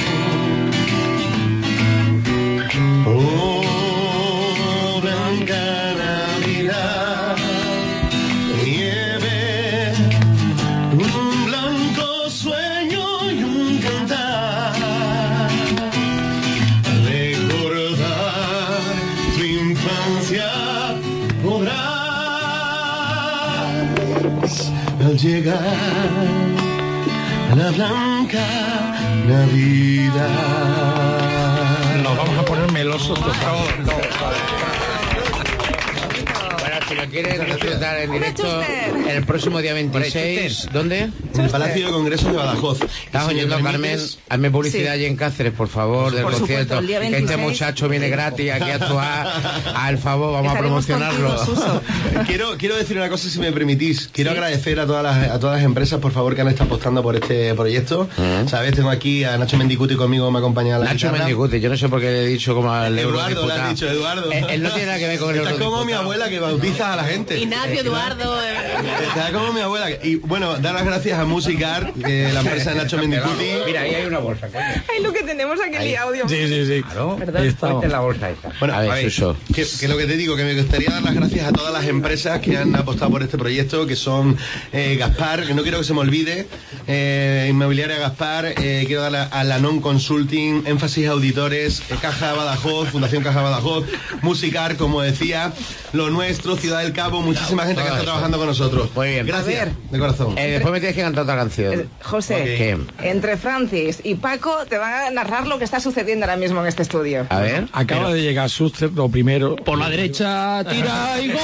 [SPEAKER 16] Oh, blanca Navidad, nieve, un blanco sueño y un cantar. Recordar tu infancia podrás al llegar a la blanca Navidad.
[SPEAKER 9] Nos vamos a poner melosos todos.
[SPEAKER 1] Bueno, si lo quieres disfrutar en directo el próximo día veintiséis, ¿dónde?
[SPEAKER 16] En el Palacio de Congresos de Badajoz.
[SPEAKER 1] Estás
[SPEAKER 16] Si me
[SPEAKER 1] oyendo, Carmen,
[SPEAKER 16] permites,
[SPEAKER 1] hazme publicidad
[SPEAKER 6] Sí.
[SPEAKER 1] allí en Cáceres, por favor, del
[SPEAKER 6] Por supuesto,
[SPEAKER 1] concierto.
[SPEAKER 6] el día
[SPEAKER 1] Que este
[SPEAKER 6] veintiséis.
[SPEAKER 1] muchacho viene gratis aquí a actuar. Al favor, vamos a
[SPEAKER 6] Estaremos
[SPEAKER 1] promocionarlo.
[SPEAKER 6] contigo, Suso.
[SPEAKER 16] Quiero, quiero decir una cosa, si me permitís. Quiero agradecer a todas, las, a todas las empresas, por favor, que han estado apostando por este proyecto. ¿Sabes? Tengo aquí a Nacho Mendicuti conmigo, me acompaña a la
[SPEAKER 1] Nacho
[SPEAKER 16] guitarra.
[SPEAKER 1] Mendicuti, yo no sé por qué le he dicho como al
[SPEAKER 16] Eduardo, le
[SPEAKER 1] eurodiputado.
[SPEAKER 16] has dicho, Eduardo.
[SPEAKER 1] Él, él no tiene nada que ver con el
[SPEAKER 16] Estás como mi
[SPEAKER 1] eurodiputado.
[SPEAKER 16] abuela que bautiza a la gente.
[SPEAKER 13] Ignacio, Eduardo. eh,
[SPEAKER 16] Estás como mi abuela. Y bueno, dar las gracias a Musicar, que la empresa de Nacho Mendicuti.
[SPEAKER 1] Mira, ahí hay una bolsa, coño.
[SPEAKER 6] Ay, lo que tenemos aquí
[SPEAKER 1] Ahí.
[SPEAKER 6] liado, Dios.
[SPEAKER 9] Sí, sí, sí.
[SPEAKER 1] Claro,
[SPEAKER 9] Ahí estamos.
[SPEAKER 1] ponte la bolsa esa.
[SPEAKER 16] Bueno,
[SPEAKER 1] a ver,
[SPEAKER 16] a ver,
[SPEAKER 1] Suso.
[SPEAKER 16] que, que lo que te digo, que me gustaría dar las gracias a todas las empresas que han apostado por este proyecto, que son eh, Gaspar, que no quiero que se me olvide, eh, Inmobiliaria Gaspar, eh, quiero dar a, a la Non Consulting, Énfasis Auditores, eh, Caja Badajoz, Fundación Caja Badajoz, Musicar, como decía, Lo Nuestro, Ciudad del Cabo, muchísima gente que
[SPEAKER 1] todo
[SPEAKER 16] está
[SPEAKER 1] eso.
[SPEAKER 16] trabajando con nosotros.
[SPEAKER 1] Muy bien.
[SPEAKER 16] Gracias,
[SPEAKER 6] A ver.
[SPEAKER 16] de corazón.
[SPEAKER 1] Eh, después me tienes que cantar otra canción.
[SPEAKER 6] Eh, José,
[SPEAKER 1] ¿Qué?
[SPEAKER 6] entre Francis y Paco te van a narrar lo que está sucediendo ahora mismo en este estudio.
[SPEAKER 1] A ver.
[SPEAKER 9] Acaba de llegar Suster, lo primero.
[SPEAKER 8] Por la derecha, tira y gol.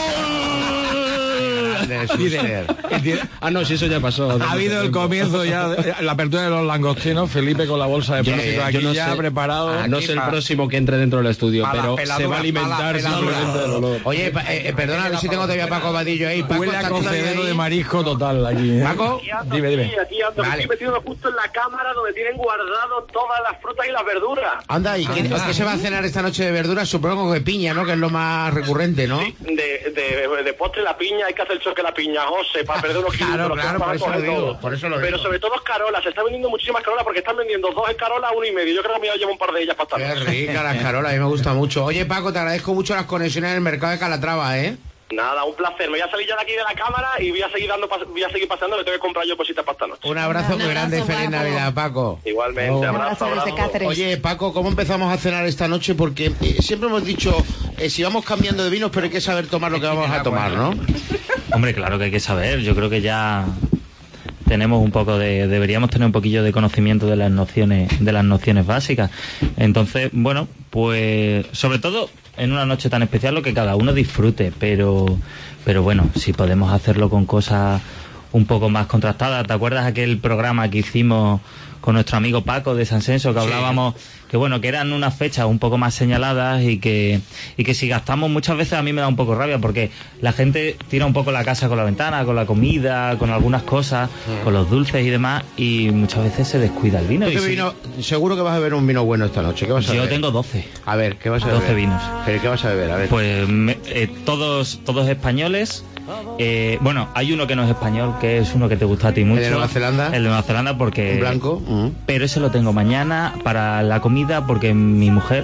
[SPEAKER 1] Grande, Suster.
[SPEAKER 8] Ah, no, si eso ya pasó.
[SPEAKER 9] Ha habido el comienzo ya, de- la apertura de los langostinos, Felipe con la bolsa de
[SPEAKER 8] Yo-
[SPEAKER 9] plástico
[SPEAKER 8] eh,
[SPEAKER 9] aquí
[SPEAKER 8] yo no
[SPEAKER 9] ya
[SPEAKER 8] sé-
[SPEAKER 9] preparado.
[SPEAKER 8] Ah, no
[SPEAKER 9] aquí
[SPEAKER 8] sé el
[SPEAKER 9] pa-
[SPEAKER 8] próximo que entre dentro del estudio,
[SPEAKER 9] pa' las
[SPEAKER 8] pero se
[SPEAKER 9] peladuras,
[SPEAKER 8] va a
[SPEAKER 9] pa'
[SPEAKER 8] alimentar
[SPEAKER 9] las peladuras.
[SPEAKER 8] simplemente del olor.
[SPEAKER 1] Oye, pa- eh, eh, perdona, a ver si tengo todavía a Paco Vadillo ahí. Paco,
[SPEAKER 9] Huele a
[SPEAKER 1] ¿estás todavía
[SPEAKER 9] cocedero
[SPEAKER 1] ahí?
[SPEAKER 9] de marisco total aquí. ¿eh?
[SPEAKER 1] Paco,
[SPEAKER 10] Aquí ando,
[SPEAKER 9] Dime, dime.
[SPEAKER 10] sí, aquí ando. Me
[SPEAKER 1] Vale.
[SPEAKER 10] estoy metiendo justo en la cámara donde tienen guardado todas las frutas y las verduras.
[SPEAKER 1] anda, ¿y qué, qué se va a cenar esta noche de verduras? Supongo que piña, ¿no? Que es lo más recurrente, ¿no?
[SPEAKER 10] Sí, de, de, de postre la piña, hay que hacer choque la piña, José, para perder unos kilos.
[SPEAKER 1] Claro,
[SPEAKER 10] pero
[SPEAKER 1] claro,
[SPEAKER 10] para
[SPEAKER 1] por eso lo
[SPEAKER 10] coger
[SPEAKER 1] digo,
[SPEAKER 10] todo.
[SPEAKER 1] por eso lo
[SPEAKER 10] Pero
[SPEAKER 1] digo.
[SPEAKER 10] sobre todo es carola, se está vendiendo muchísimas carolas porque están vendiendo dos en carola, uno y medio. Yo creo que me voy a llevar un par de ellas para
[SPEAKER 1] Qué
[SPEAKER 10] estar.
[SPEAKER 1] rica las carolas, a mí me gusta mucho. Oye, Paco, te agradezco mucho las conexiones en el mercado de Calatrava, ¿eh?
[SPEAKER 10] Nada, un placer. Me voy a salir ya de aquí de la cámara y voy a seguir dando pas- voy a seguir paseando, le tengo que comprar yo cositas para esta noche.
[SPEAKER 1] Un abrazo muy
[SPEAKER 6] Un
[SPEAKER 1] grande y
[SPEAKER 6] abrazo,
[SPEAKER 1] feliz
[SPEAKER 6] Paco.
[SPEAKER 1] Navidad, Paco.
[SPEAKER 10] Igualmente,
[SPEAKER 1] Oh.
[SPEAKER 10] abrazo,
[SPEAKER 6] Un abrazo desde
[SPEAKER 10] abrazo.
[SPEAKER 6] Cáceres.
[SPEAKER 1] Oye, Paco, ¿cómo empezamos a cenar esta noche? Porque eh, siempre hemos dicho, eh, si vamos cambiando de vinos, pero hay que saber tomar lo que vamos a tomar, ¿no?
[SPEAKER 14] Hombre, claro que hay que saber. Yo creo que ya tenemos un poco de, deberíamos tener un poquillo de conocimiento de las nociones, de las nociones básicas. Entonces, bueno, pues sobre todo en una noche tan especial lo que cada uno disfrute, pero, pero bueno, si podemos hacerlo con cosas un poco más contrastadas. ¿Te acuerdas aquel programa que hicimos con nuestro amigo Paco de San Senso, que hablábamos que bueno, que eran unas fechas un poco más señaladas y que y que si gastamos muchas veces, a mí me da un poco rabia porque la gente tira un poco la casa con la ventana, con la comida, con algunas cosas,
[SPEAKER 1] Mm.
[SPEAKER 14] con los dulces y demás, y muchas veces se descuida el vino.
[SPEAKER 1] ¿Tú
[SPEAKER 14] Y
[SPEAKER 1] qué
[SPEAKER 14] si-
[SPEAKER 1] vino? Seguro que vas a beber un vino bueno esta noche. ¿Qué vas a
[SPEAKER 14] Yo
[SPEAKER 1] beber?
[SPEAKER 14] tengo doce.
[SPEAKER 1] A ver, ¿qué vas a beber?
[SPEAKER 14] doce vinos.
[SPEAKER 1] ¿Pero qué vas a beber? A ver.
[SPEAKER 14] Pues me- eh, todos todos españoles. Eh, bueno, hay uno que no es español, que es uno que te gusta a ti mucho.
[SPEAKER 1] de Nueva Zelanda?
[SPEAKER 14] El de Nueva Zelanda, porque...
[SPEAKER 1] ¿Un blanco? Mm.
[SPEAKER 14] Pero ese lo tengo mañana para la comida, porque mi mujer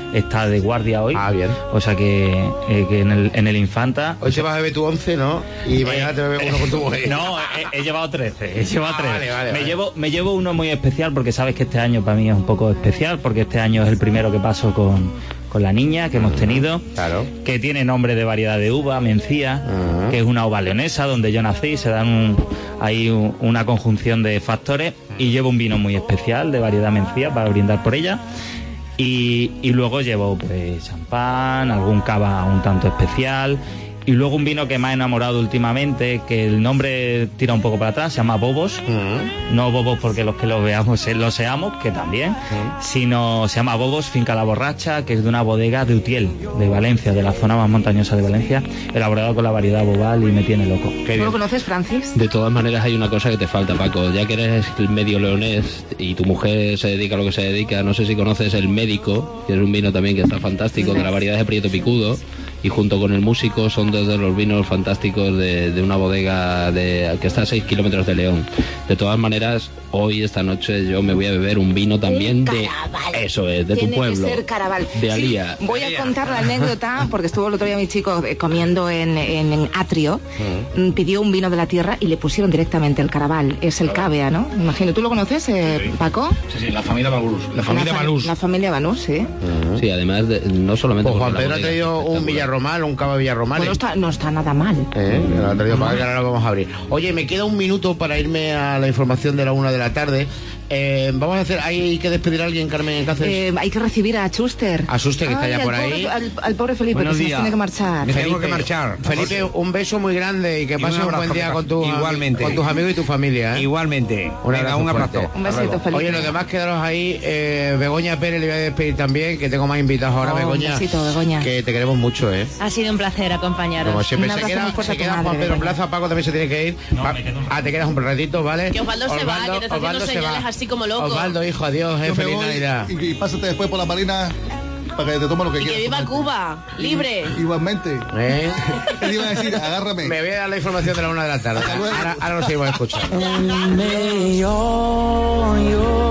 [SPEAKER 14] está de guardia hoy.
[SPEAKER 1] Ah, bien.
[SPEAKER 14] O sea que, eh, que en, el, en el Infanta...
[SPEAKER 1] Hoy te vas a beber tu once, ¿no? Y mañana
[SPEAKER 14] Eh,
[SPEAKER 1] te bebes uno con tu mujer.
[SPEAKER 14] No, he, he llevado trece, he llevado
[SPEAKER 1] Ah,
[SPEAKER 14] trece.
[SPEAKER 1] vale, vale,
[SPEAKER 14] me,
[SPEAKER 1] vale.
[SPEAKER 14] Llevo, me llevo uno muy especial porque sabes que este año para mí es un poco especial, porque este año es el primero que paso con, con la niña que hemos tenido,
[SPEAKER 1] claro.
[SPEAKER 14] que tiene nombre de variedad de uva, mencía, uh-huh. que es una uva leonesa donde yo nací, se dan un, ahí un, una conjunción de factores, y llevo un vino muy especial de variedad mencía para brindar por ella. Y, y luego llevo pues champán, algún cava un tanto especial, y luego un vino que me ha enamorado últimamente, que el nombre tira un poco para atrás, se llama Bobos. Uh-huh. No Bobos porque los que lo veamos lo seamos, que también, uh-huh. sino se llama Bobos Finca La Borracha, que es de una bodega de Utiel, de Valencia, de la zona más montañosa de Valencia, elaborado con la variedad Bobal, y me tiene loco.
[SPEAKER 6] ¿Tú lo conoces, Francis?
[SPEAKER 15] De todas maneras hay una cosa que te falta, Paco. Ya que eres el medio leonés y tu mujer se dedica a lo que se dedica, no sé si conoces el Médico, que es un vino también que está fantástico, de la variedad de Prieto Picudo, y junto con el Músico son dos de los vinos fantásticos de, de una bodega de, que está a seis kilómetros de León. De todas maneras, hoy, esta noche, yo me voy a beber un vino también de... Eso es, de
[SPEAKER 6] Tiene
[SPEAKER 15] tu pueblo.
[SPEAKER 6] que ser Caraval.
[SPEAKER 15] De Alía.
[SPEAKER 6] Sí, voy a contar la anécdota, porque estuvo el otro día mi chico eh, comiendo en, en, en Atrio, mm. pidió un vino de la tierra y le pusieron directamente el Caraval. Es el Cavea, ¿no? Imagino. ¿Tú lo conoces, eh, Paco?
[SPEAKER 9] Sí, sí, la familia Banús. La familia
[SPEAKER 6] la,
[SPEAKER 9] Banús.
[SPEAKER 6] La familia Banús, sí.
[SPEAKER 15] Uh-huh. Sí, además, de, no solamente...
[SPEAKER 1] Pues Juan Pedro ha traído un Villarromal, un Cava Villarromal.
[SPEAKER 6] Bueno, está, no está nada mal.
[SPEAKER 1] Eh, lo ha traído para que ahora lo vamos a abrir. Oye, me queda un minuto para irme a la información de la una de la tarde. Eh, vamos a hacer, hay que despedir a alguien, Carmen Cáceres.
[SPEAKER 6] Eh, hay que recibir a Schuster.
[SPEAKER 1] A Schuster, que está
[SPEAKER 6] Ay,
[SPEAKER 1] ya
[SPEAKER 6] al
[SPEAKER 1] por
[SPEAKER 6] pobre,
[SPEAKER 1] ahí.
[SPEAKER 6] Al, al pobre Felipe,
[SPEAKER 1] Buenos
[SPEAKER 6] que se
[SPEAKER 1] días.
[SPEAKER 6] nos tiene que marchar.
[SPEAKER 7] Me
[SPEAKER 1] Felipe,
[SPEAKER 7] tengo que marchar.
[SPEAKER 1] Felipe, un beso muy grande y que
[SPEAKER 7] Y
[SPEAKER 1] pases
[SPEAKER 7] un
[SPEAKER 1] un,
[SPEAKER 7] abrazo,
[SPEAKER 1] buen día con, tu,
[SPEAKER 7] igualmente.
[SPEAKER 1] con tus amigos y tu familia. ¿eh?
[SPEAKER 7] Igualmente.
[SPEAKER 1] Un
[SPEAKER 7] Venga,
[SPEAKER 1] abrazo
[SPEAKER 7] un abrazo.
[SPEAKER 1] fuerte.
[SPEAKER 6] Un besito, Felipe.
[SPEAKER 1] Oye, los demás quedaros ahí. Eh, Begoña Pérez le voy a despedir también, que tengo más invitados ahora,
[SPEAKER 6] Oh,
[SPEAKER 1] Begoña.
[SPEAKER 6] Un besito, Begoña.
[SPEAKER 1] Que te queremos mucho, ¿eh?
[SPEAKER 13] Ha sido un placer acompañaros.
[SPEAKER 1] Como siempre,
[SPEAKER 6] Un
[SPEAKER 1] se
[SPEAKER 6] abrazo
[SPEAKER 1] queda,
[SPEAKER 6] muy fuerte
[SPEAKER 1] se
[SPEAKER 6] a tu
[SPEAKER 1] queda
[SPEAKER 6] madre,
[SPEAKER 1] Juan Pedro
[SPEAKER 6] Begoña.
[SPEAKER 1] Plaza, Paco también se tiene que ir.
[SPEAKER 14] No,
[SPEAKER 1] Pa-
[SPEAKER 14] me quedo un
[SPEAKER 1] ah, te quedas un ratito, ¿vale?
[SPEAKER 2] Que Osvaldo se va, que te está haciendo
[SPEAKER 1] se
[SPEAKER 2] señales
[SPEAKER 1] va.
[SPEAKER 2] así como loco.
[SPEAKER 1] Osvaldo, hijo, adiós, eh,
[SPEAKER 12] Yo me
[SPEAKER 1] feliz
[SPEAKER 12] voy
[SPEAKER 1] Navidad.
[SPEAKER 12] y, y pásate después por la marina para que te tome lo que
[SPEAKER 2] Y que
[SPEAKER 12] quieras.
[SPEAKER 2] viva Cuba, libre.
[SPEAKER 12] Igualmente.
[SPEAKER 1] ¿Eh?
[SPEAKER 12] Él iba a decir, agárrame.
[SPEAKER 1] Me voy a dar la información de la una de la tarde. Ahora, ahora lo seguimos escuchando.
[SPEAKER 4] May all your